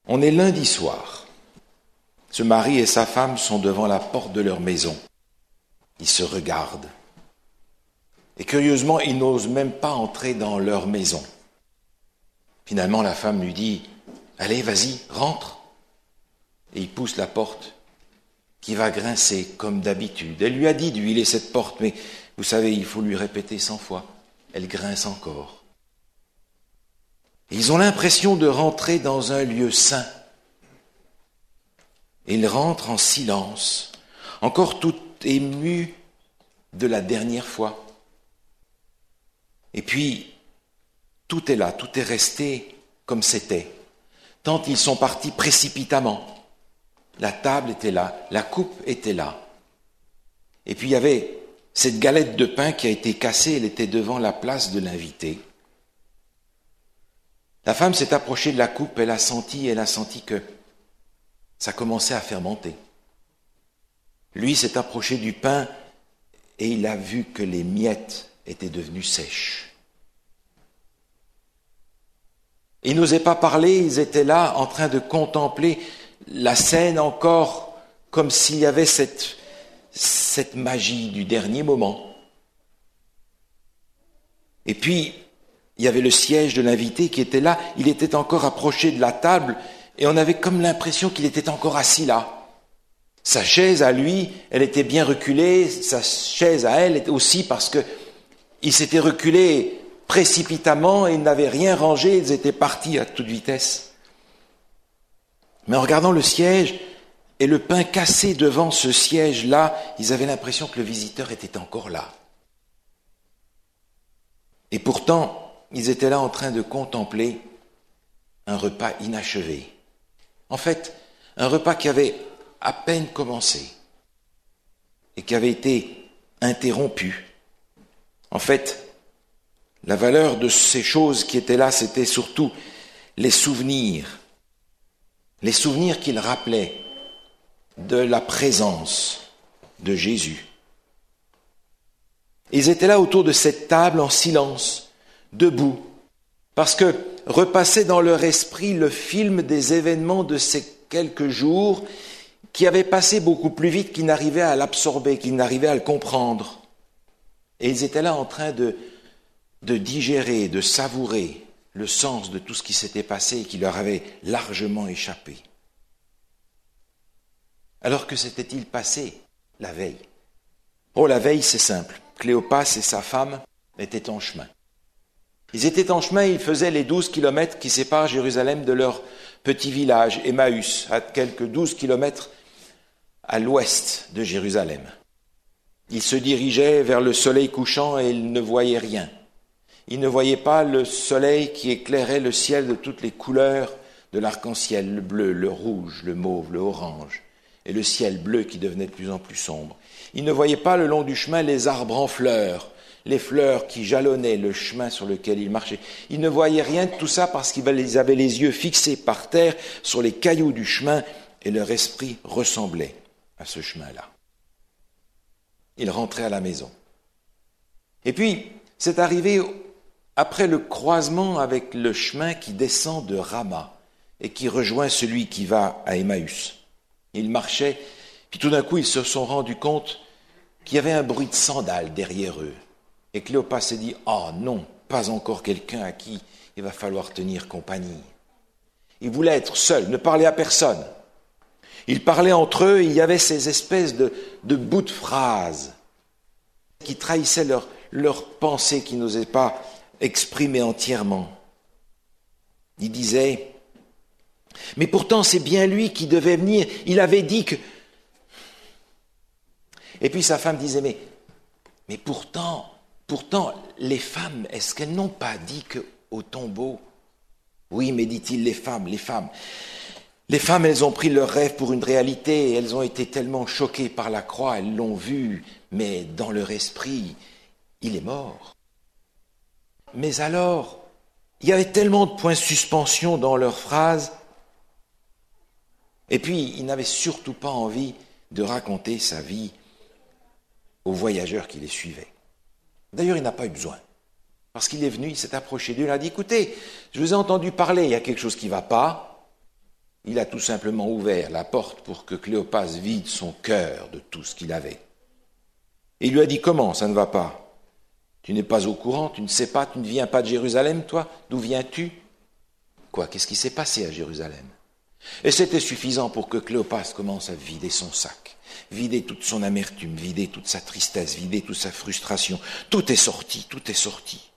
On est lundi soir. Ce mari et sa femme sont devant la porte de leur maison. Ils se regardent. Et curieusement, ils n'osent même pas entrer dans leur maison. Finalement, la femme lui dit « Allez, vas-y, rentre !» Et il pousse la porte qui va grincer comme d'habitude. Elle lui a dit d'huiler cette porte, mais vous savez, il faut lui répéter 100 fois. Elle grince encore. Et ils ont l'impression de rentrer dans un lieu saint. Et ils rentrent en silence, encore tout émus de la dernière fois. Et puis, tout est là, tout est resté comme c'était, tant ils sont partis précipitamment. La table était là, la coupe était là. Et puis il y avait cette galette de pain qui a été cassée, elle était devant la place de l'invité. La femme s'est approchée de la coupe, elle a senti que ça commençait à fermenter. Lui s'est approché du pain et il a vu que les miettes étaient devenues sèches. Ils n'osaient pas parler, ils étaient là en train de contempler la scène encore comme s'il y avait cette magie du dernier moment. Et puis, il y avait le siège de l'invité qui était là, il était encore approché de la table et on avait comme l'impression qu'il était encore assis là. Sa chaise à lui, elle était bien reculée, sa chaise à elle aussi parce que il s'était reculé précipitamment et ils n'avaient rien rangé, ils étaient partis à toute vitesse. Mais en regardant le siège et le pain cassé devant ce siège-là, ils avaient l'impression que le visiteur était encore là. Et pourtant, ils étaient là en train de contempler un repas inachevé. En fait, un repas qui avait à peine commencé et qui avait été interrompu. En fait, la valeur de ces choses qui étaient là, c'était surtout les souvenirs qu'ils rappelaient de la présence de Jésus. Ils étaient là autour de cette table en silence, debout, parce que repassait dans leur esprit le film des événements de ces quelques jours qui avaient passé beaucoup plus vite qu'ils n'arrivaient à l'absorber, qu'ils n'arrivaient à le comprendre. Et ils étaient là en train de digérer, de savourer le sens de tout ce qui s'était passé et qui leur avait largement échappé. Alors que s'était-il passé la veille ? Oh, la veille, c'est simple. Cléopas et sa femme étaient en chemin. Ils étaient en chemin, ils faisaient les 12 kilomètres qui séparent Jérusalem de leur petit village, Emmaüs, à quelques 12 kilomètres à l'ouest de Jérusalem. Ils se dirigeaient vers le soleil couchant et ils ne voyaient rien. Ils ne voyaient pas le soleil qui éclairait le ciel de toutes les couleurs de l'arc-en-ciel, le bleu, le rouge, le mauve, le orange, et le ciel bleu qui devenait de plus en plus sombre. Ils ne voyaient pas le long du chemin les arbres en fleurs, les fleurs qui jalonnaient le chemin sur lequel ils marchaient. Ils ne voyaient rien de tout ça parce qu'ils avaient les yeux fixés par terre sur les cailloux du chemin et leur esprit ressemblait à ce chemin-là. Ils rentraient à la maison. Et puis, c'est arrivé après le croisement avec le chemin qui descend de Rama et qui rejoint celui qui va à Emmaüs. Ils marchaient, puis tout d'un coup, ils se sont rendus compte qu'il y avait un bruit de sandales derrière eux. Et Cléopas s'est dit « Oh non, pas encore quelqu'un à qui il va falloir tenir compagnie. » Ils voulaient être seuls, ne parler à personne. Ils parlaient entre eux, et il y avait ces espèces de bouts de phrases qui trahissaient leur pensée, qui n'osaient pas exprimer entièrement. Ils disaient « Mais pourtant, c'est bien lui qui devait venir. Il avait dit que... » Et puis sa femme disait « Mais pourtant, les femmes, est-ce qu'elles n'ont pas dit qu'au tombeau... » Oui, mais dit-il, les femmes. Les femmes, elles ont pris leur rêve pour une réalité, et elles ont été tellement choquées par la croix, elles l'ont vu, mais dans leur esprit, il est mort. Mais alors, il y avait tellement de points de suspension dans leurs phrases, et puis il n'avait surtout pas envie de raconter sa vie aux voyageurs qui les suivaient. D'ailleurs, il n'a pas eu besoin, parce qu'il est venu, il s'est approché d'eux, il a dit « Écoutez, je vous ai entendu parler, il y a quelque chose qui ne va pas. Il a tout simplement ouvert la porte pour que Cléopas vide son cœur de tout ce qu'il avait. Et il lui a dit, comment, ça ne va pas? Tu n'es pas au courant, tu ne sais pas, tu ne viens pas de Jérusalem, toi? D'où viens-tu? Quoi, qu'est-ce qui s'est passé à Jérusalem? Et c'était suffisant pour que Cléopas commence à vider son sac, vider toute son amertume, vider toute sa tristesse, vider toute sa frustration. Tout est sorti, tout est sorti.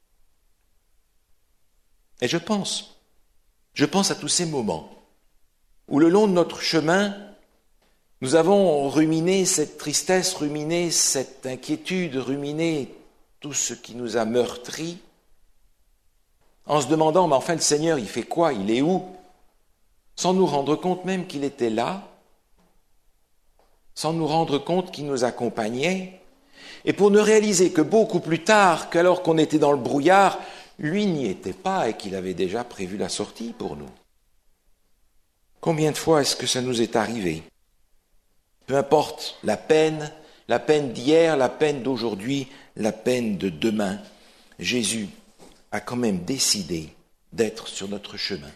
Et je pense à tous ces moments où le long de notre chemin, nous avons ruminé cette tristesse, ruminé cette inquiétude, ruminé tout ce qui nous a meurtris, en se demandant, mais enfin le Seigneur, il fait quoi? Il est où? Sans nous rendre compte même qu'il était là, sans nous rendre compte qu'il nous accompagnait, et pour ne réaliser que beaucoup plus tard, qu'alors qu'on était dans le brouillard, lui n'y était pas et qu'il avait déjà prévu la sortie pour nous. Combien de fois est-ce que ça nous est arrivé? Peu importe la peine d'hier, la peine d'aujourd'hui, la peine de demain, Jésus a quand même décidé d'être sur notre chemin.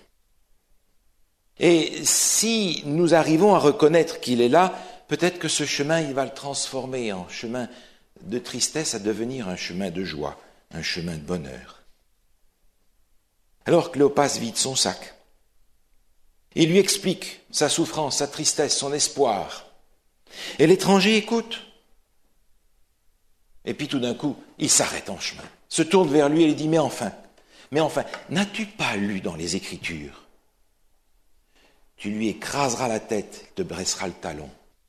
Et si nous arrivons à reconnaître qu'il est là, peut-être que ce chemin, il va le transformer en chemin de tristesse à devenir un chemin de joie, un chemin de bonheur. Alors Cléopas vide son sac. Il lui explique sa souffrance, sa tristesse, son espoir. Et l'étranger écoute. Et puis tout d'un coup, il s'arrête en chemin, se tourne vers lui et lui dit, mais enfin, n'as-tu pas lu dans les Écritures? Tu lui écraseras la tête, il te blessera le talon.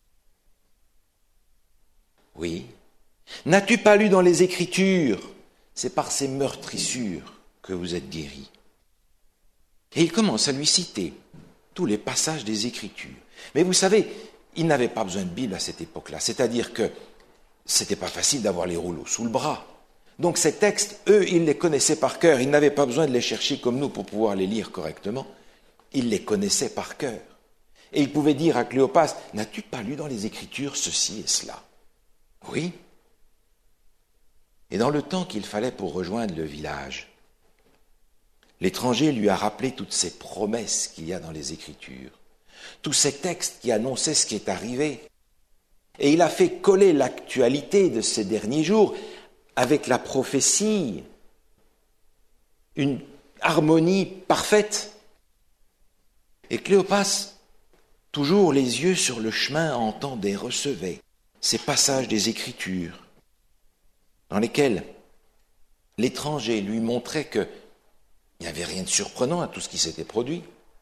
Oui. N'as-tu pas lu dans les Écritures? C'est par ces meurtrissures que vous êtes guéris. Et il commence à lui citer tous les passages des Écritures. Mais vous savez, il n'avait pas besoin de Bible à cette époque-là. C'est-à-dire que c'était pas facile d'avoir les rouleaux sous le bras. Donc ces textes, eux, ils les connaissaient par cœur. Ils n'avaient pas besoin de les chercher comme nous pour pouvoir les lire correctement. Ils les connaissaient par cœur. Et il pouvait dire à Cléopas, n'as-tu pas lu dans les Écritures ceci et cela? Oui. Et dans le temps qu'il fallait pour rejoindre le village, l'étranger lui a rappelé toutes ces promesses qu'il y a dans les Écritures, tous ces textes qui annonçaient ce qui est arrivé. Et il a fait coller l'actualité de ces derniers jours avec la prophétie, une harmonie parfaite. Et Cléopas, toujours les yeux sur le chemin, entendait et recevait ces passages des Écritures dans lesquels l'étranger lui montrait qu'il n'y avait rien de surprenant à tout ce qui s'était produit.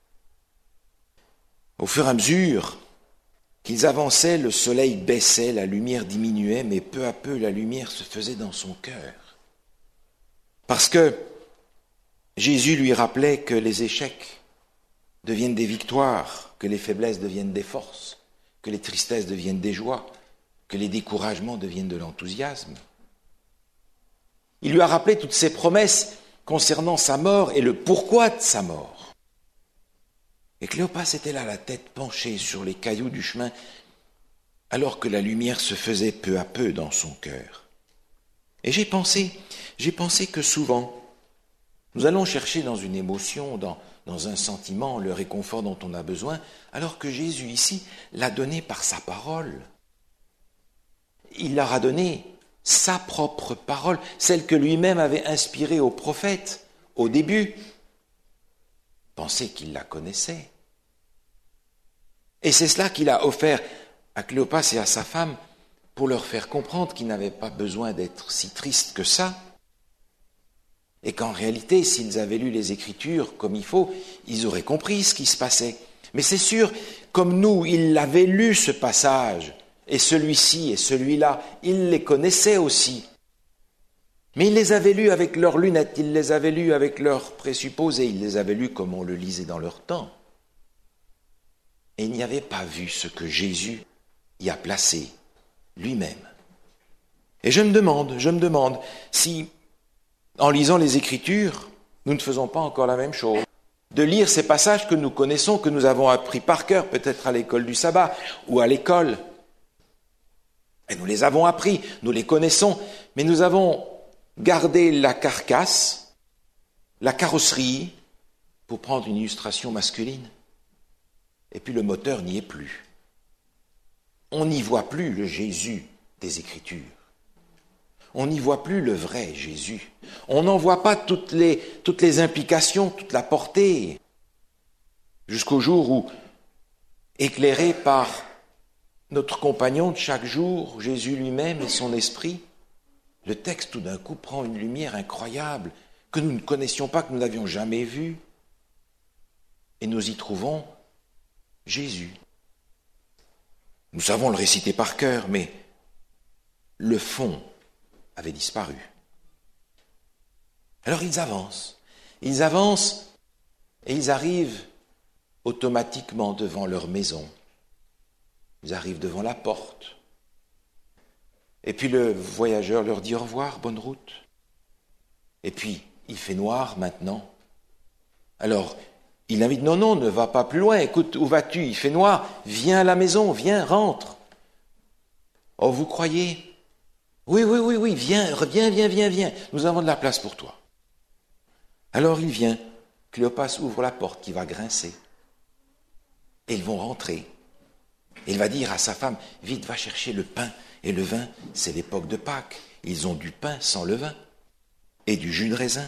Au fur et à mesure qu'ils avançaient, le soleil baissait, la lumière diminuait, mais peu à peu la lumière se faisait dans son cœur. Parce que Jésus lui rappelait que les échecs deviennent des victoires, que les faiblesses deviennent des forces, que les tristesses deviennent des joies, que les découragements deviennent de l'enthousiasme. Il lui a rappelé toutes ces promesses concernant sa mort et le pourquoi de sa mort. Et Cléopas était là, la tête penchée sur les cailloux du chemin, alors que la lumière se faisait peu à peu dans son cœur. Et j'ai pensé que souvent, nous allons chercher dans une émotion, dans un sentiment, le réconfort dont on a besoin, alors que Jésus ici l'a donné par sa parole. Il leur a donné sa propre parole, celle que lui-même avait inspirée aux prophètes au début. Pensez qu'il la connaissait. Et c'est cela qu'il a offert à Cléopas et à sa femme pour leur faire comprendre qu'ils n'avaient pas besoin d'être si tristes que ça. Et qu'en réalité, s'ils avaient lu les Écritures comme il faut, ils auraient compris ce qui se passait. Mais c'est sûr, comme nous, ils l'avaient lu ce passage, et celui-ci et celui-là, ils les connaissaient aussi. Mais ils les avaient lus avec leurs lunettes, ils les avaient lus avec leurs présupposés, ils les avaient lus comme on le lisait dans leur temps. Et ils n'y avaient pas vu ce que Jésus y a placé lui-même. Et je me demande si, en lisant les Écritures, nous ne faisons pas encore la même chose. De lire ces passages que nous connaissons, que nous avons appris par cœur, peut-être à l'école du sabbat ou à l'école. Et nous les avons appris, nous les connaissons, mais nous avons gardé la carcasse, la carrosserie, pour prendre une illustration masculine. et puis le moteur n'y est plus. On n'y voit plus le Jésus des Écritures. On n'y voit plus le vrai Jésus. On n'en voit pas toutes les implications, toute la portée. Jusqu'au jour où, éclairé par notre compagnon de chaque jour, Jésus lui-même et son esprit, le texte tout d'un coup prend une lumière incroyable que nous ne connaissions pas, que nous n'avions jamais vue. Et nous y trouvons Jésus. Nous savons le réciter par cœur, mais le fond avait disparu. Alors ils avancent et ils arrivent automatiquement devant leur maison. Ils arrivent devant la porte. Et puis le voyageur leur dit au revoir, bonne route. Et puis il fait noir maintenant. Alors il invite, non, ne va pas plus loin, écoute, où vas-tu? Il fait noir, viens à la maison, viens, rentre. Oh, vous croyez? Oui, viens, nous avons de la place pour toi. Alors il vient, Cléopas ouvre la porte qui va grincer. Et ils vont rentrer. Et il va dire à sa femme, vite, va chercher le pain et le vin, c'est l'époque de Pâques. Ils ont du pain sans levain et du jus de raisin.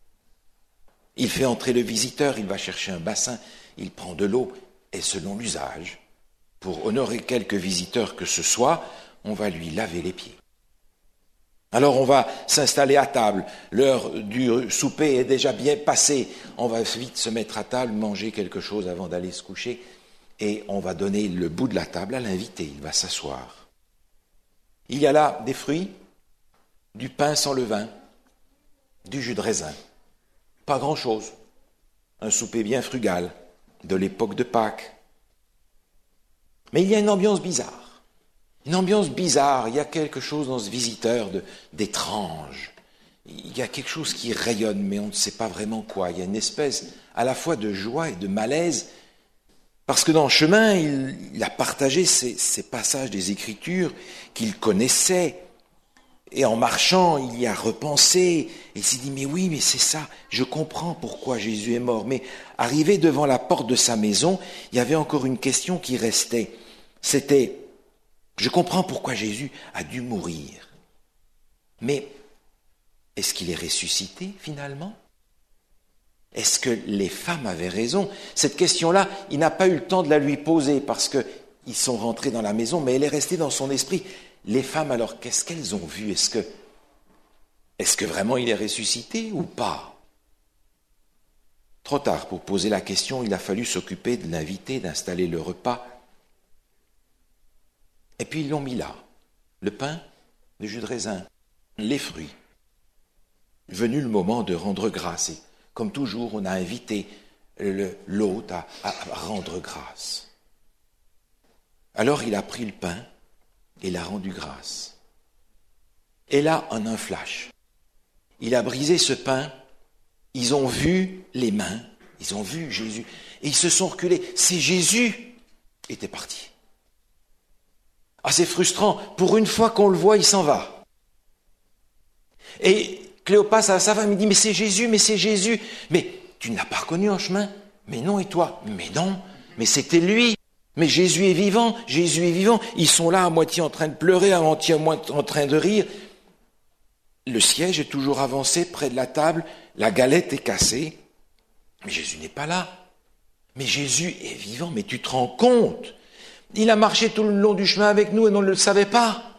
Il fait entrer le visiteur, il va chercher un bassin, il prend de l'eau, et selon l'usage, pour honorer quelque visiteur que ce soit, on va lui laver les pieds. Alors on va s'installer à table, l'heure du souper est déjà bien passée, on va vite se mettre à table, manger quelque chose avant d'aller se coucher, et on va donner le bout de la table à l'invité, il va s'asseoir. Il y a là des fruits, du pain sans levain, du jus de raisin. Pas grand-chose. Un souper bien frugal de l'époque de Pâques. Mais il y a une ambiance bizarre. Une ambiance bizarre. Il y a quelque chose dans ce visiteur d'étrange. Il y a quelque chose qui rayonne, mais on ne sait pas vraiment quoi. Il y a une espèce à la fois de joie et de malaise, parce que dans le chemin, il a partagé ces passages des Écritures qu'il connaissait. Et en marchant, il y a repensé, et il s'est dit, mais oui, mais c'est ça, je comprends pourquoi Jésus est mort. Mais arrivé devant la porte de sa maison, il y avait encore une question qui restait. C'était, je comprends pourquoi Jésus a dû mourir. Mais est-ce qu'il est ressuscité finalement? Est-ce que les femmes avaient raison? Cette question-là, il n'a pas eu le temps de la lui poser parce qu'ils sont rentrés dans la maison, mais elle est restée dans son esprit. Les femmes, alors, qu'est-ce qu'elles ont vu? Est-ce que vraiment il est ressuscité ou pas? Trop tard pour poser la question, il a fallu s'occuper de l'inviter, d'installer le repas. Et puis ils l'ont mis là, le pain, le jus de raisin, les fruits. Venu le moment de rendre grâce, et comme toujours, on a invité l'hôte à rendre grâce. Alors il a pris le pain, et il a rendu grâce. Et là, en un flash, il a brisé ce pain, ils ont vu les mains, ils ont vu Jésus, et ils se sont reculés. C'est Jésus qui était parti. Ah, c'est frustrant, pour une fois qu'on le voit, il s'en va. Et Cléopas à sa femme, il dit, mais c'est Jésus, mais tu ne l'as pas reconnu en chemin? Mais non, et toi? Mais non, mais c'était lui. Mais Jésus est vivant. Ils sont là à moitié en train de pleurer, à moitié en train de rire. Le siège est toujours avancé près de la table, la galette est cassée. Mais Jésus n'est pas là. Mais Jésus est vivant, mais tu te rends compte? Il a marché tout le long du chemin avec nous et on ne le savait pas.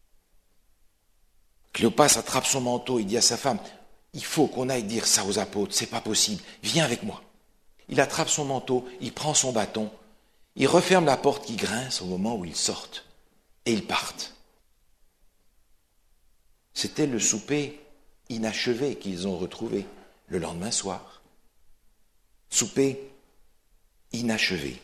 Cléopas attrape son manteau et dit à sa femme, il faut qu'on aille dire ça aux apôtres, c'est pas possible, viens avec moi. Il attrape son manteau, il prend son bâton, il referme la porte qui grince au moment où ils sortent, et ils partent. C'était le souper inachevé qu'ils ont retrouvé le lendemain soir. Souper inachevé.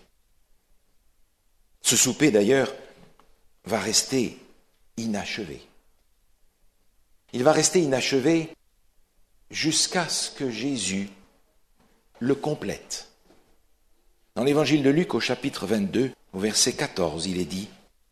Ce souper, d'ailleurs, va rester inachevé. Il va rester inachevé jusqu'à ce que Jésus le complète. Dans l'évangile de Luc, au chapitre 22, au verset 14, il est dit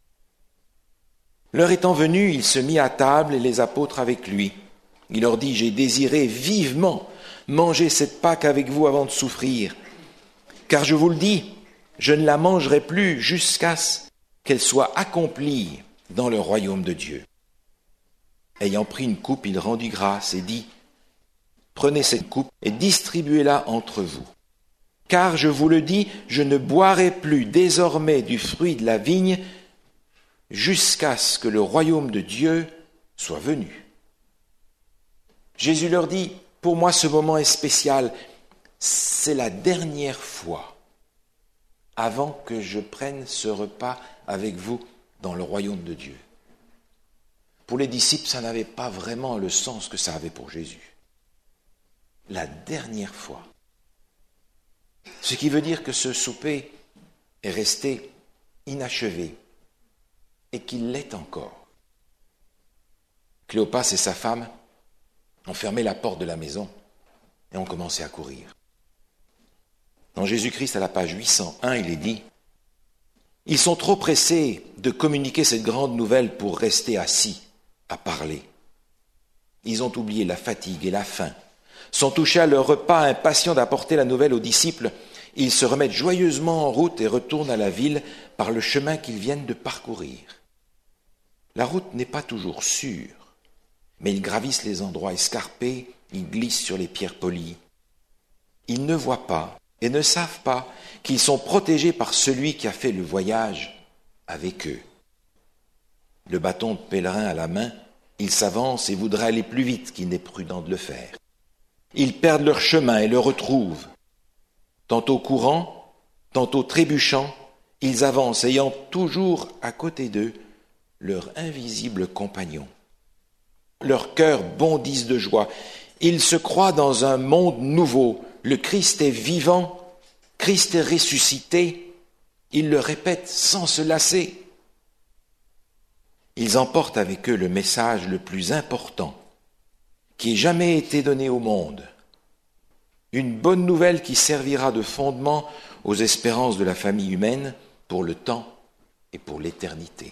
« L'heure étant venue, il se mit à table et les apôtres avec lui. Il leur dit « J'ai désiré vivement manger cette Pâque avec vous avant de souffrir. Car je vous le dis, je ne la mangerai plus jusqu'à ce qu'elle soit accomplie dans le royaume de Dieu. » Ayant pris une coupe, il rendit grâce et dit, « Prenez cette coupe et distribuez-la entre vous. Car je vous le dis, je ne boirai plus désormais du fruit de la vigne jusqu'à ce que le royaume de Dieu soit venu. » Jésus leur dit, « Pour moi ce moment est spécial, c'est la dernière fois avant que je prenne ce repas avec vous dans le royaume de Dieu. » Pour les disciples, ça n'avait pas vraiment le sens que ça avait pour Jésus. La dernière fois. Ce qui veut dire que ce souper est resté inachevé et qu'il l'est encore. Cléopas et sa femme ont fermé la porte de la maison et ont commencé à courir. Dans Jésus-Christ, à la page 801, il est dit « Ils sont trop pressés de communiquer cette grande nouvelle pour rester assis à parler. Ils ont oublié la fatigue et la faim, sont touchés à leur repas, impatients d'apporter la nouvelle aux disciples. Ils se remettent joyeusement en route et retournent à la ville par le chemin qu'ils viennent de parcourir. La route n'est pas toujours sûre, mais ils gravissent les endroits escarpés, ils glissent sur les pierres polies. Ils ne voient pas et ne savent pas qu'ils sont protégés par celui qui a fait le voyage avec eux. Le bâton de pèlerin à la main, ils s'avancent et voudraient aller plus vite qu'il n'est prudent de le faire. Ils perdent leur chemin et le retrouvent. Tantôt courant, tantôt trébuchant, ils avancent, ayant toujours à côté d'eux leur invisible compagnon. Leurs cœurs bondissent de joie. Ils se croient dans un monde nouveau. Le Christ est vivant, Christ est ressuscité. Ils le répètent sans se lasser. Ils emportent avec eux le message le plus important qui ait jamais été donné au monde. Une bonne nouvelle qui servira de fondement aux espérances de la famille humaine pour le temps et pour l'éternité.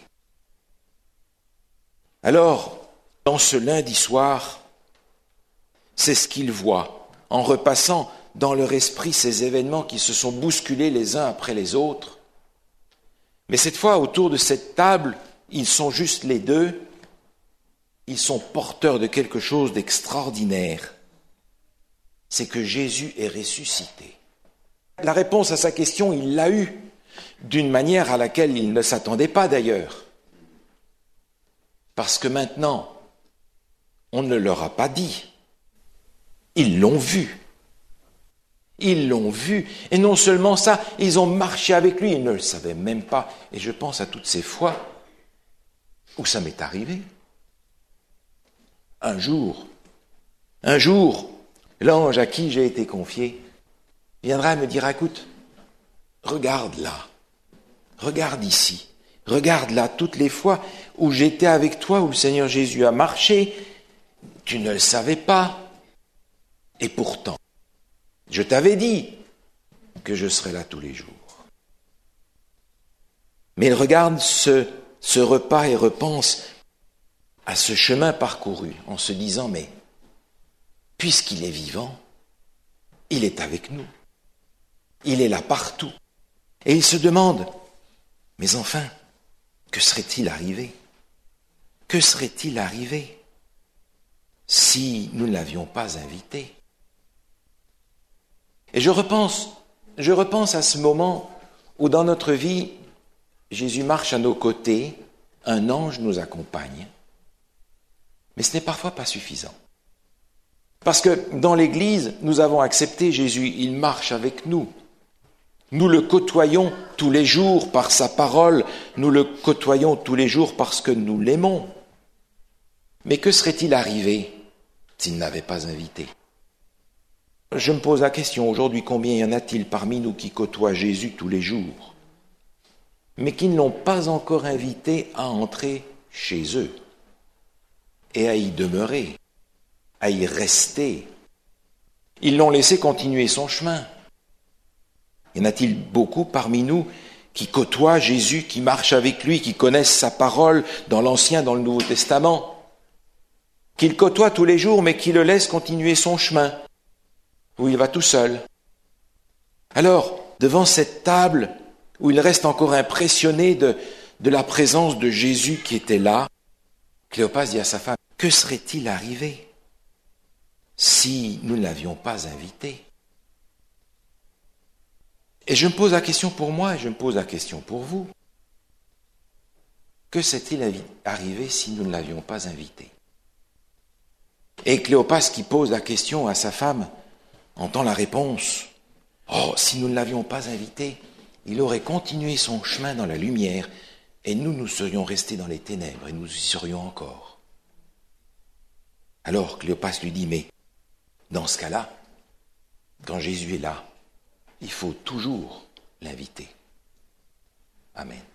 Alors, dans ce lundi soir, c'est ce qu'ils voient en repassant dans leur esprit ces événements qui se sont bousculés les uns après les autres. Mais cette fois, autour de cette table, ils sont juste les deux. Ils sont porteurs de quelque chose d'extraordinaire. C'est que Jésus est ressuscité. La réponse à sa question, il l'a eue, d'une manière à laquelle il ne s'attendait pas d'ailleurs. Parce que maintenant, on ne leur a pas dit. Ils l'ont vu. Ils l'ont vu. Et non seulement ça, ils ont marché avec lui. Ils ne le savaient même pas. Et je pense à toutes ces fois où ça m'est arrivé. Un jour, l'ange à qui j'ai été confié viendra me dire, écoute, regarde là, regarde ici, regarde là, toutes les fois où j'étais avec toi, où le Seigneur Jésus a marché, tu ne le savais pas. Et pourtant, je t'avais dit que je serais là tous les jours. Mais il regarde ce repas et repense à ce chemin parcouru en se disant, mais puisqu'il est vivant, il est avec nous. Il est là partout. Et il se demande, mais enfin, que serait-il arrivé? Que serait-il arrivé si nous ne l'avions pas invité? Et je repense à ce moment où dans notre vie, Jésus marche à nos côtés, un ange nous accompagne, mais ce n'est parfois pas suffisant. Parce que dans l'Église, nous avons accepté Jésus, il marche avec nous. Nous le côtoyons tous les jours par sa parole, nous le côtoyons tous les jours parce que nous l'aimons. Mais que serait-il arrivé s'il n'avait pas invité? Je me pose la question, aujourd'hui, combien y en a-t-il parmi nous qui côtoient Jésus tous les jours, mais qui ne l'ont pas encore invité à entrer chez eux et à y demeurer, à y rester. Ils l'ont laissé continuer son chemin. Y en a-t-il beaucoup parmi nous qui côtoient Jésus, qui marchent avec lui, qui connaissent sa parole dans l'Ancien, dans le Nouveau Testament, qui le côtoient tous les jours, mais qui le laissent continuer son chemin, où il va tout seul? Alors, devant cette table où il reste encore impressionné de la présence de Jésus qui était là, Cléopas dit à sa femme, que serait-il arrivé si nous ne l'avions pas invité? Et je me pose la question pour moi et je me pose la question pour vous. Que s'est-il arrivé si nous ne l'avions pas invité? Et Cléopas qui pose la question à sa femme entend la réponse. Oh, si nous ne l'avions pas invité, il aurait continué son chemin dans la lumière et nous serions restés dans les ténèbres et nous y serions encore. Alors Cléopas lui dit, mais dans ce cas-là, quand Jésus est là, il faut toujours l'inviter. Amen.